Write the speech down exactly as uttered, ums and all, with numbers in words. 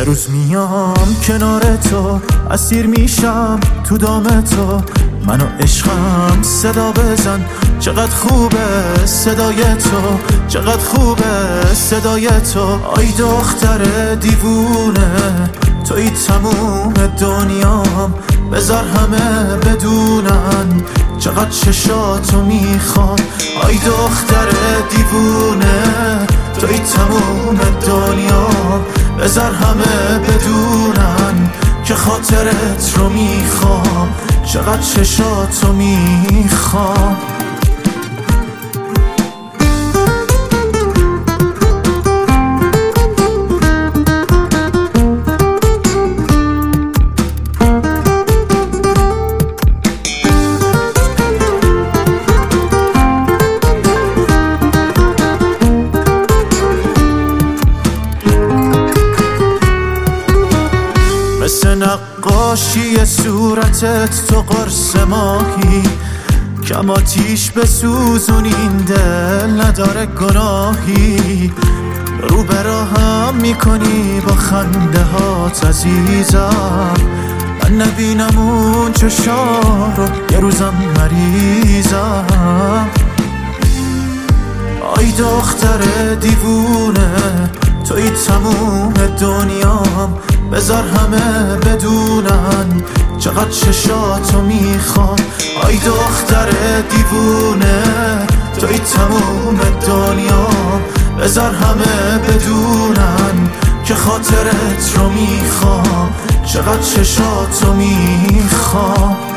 روز میام کنار تو، اسیر میشم تو دام تو، منو عشقم صدا بزن. چقدر خوبه صدای تو، چقدر خوبه صدای تو. آی دختر دیوونه، توی تموم دنیام، بذار همه بدونن چقدر چشاتو میخوام. آی دختر دیوونه، توی تموم دنیام، بذار همه بدونن که خاطرت رو میخوام، چقدر چشاتو میخوام. مثل نقاشی صورتت تو قرص ماهی، کم آتیش بسوزونین دل نداره گناهی. رو براهم میکنی با خنده هات عزیزم، من نبینم اون چشا رو یه روزم مریضم. آی دختر دیوونه، توی تموم دنیام، بذار همه بدونن چقدر چشاتو میخوام. آی دختر دیوونه، توی تموم دنیام، بذار همه بدونن که خاطرت رو میخوام، چقدر چشاتو میخوام.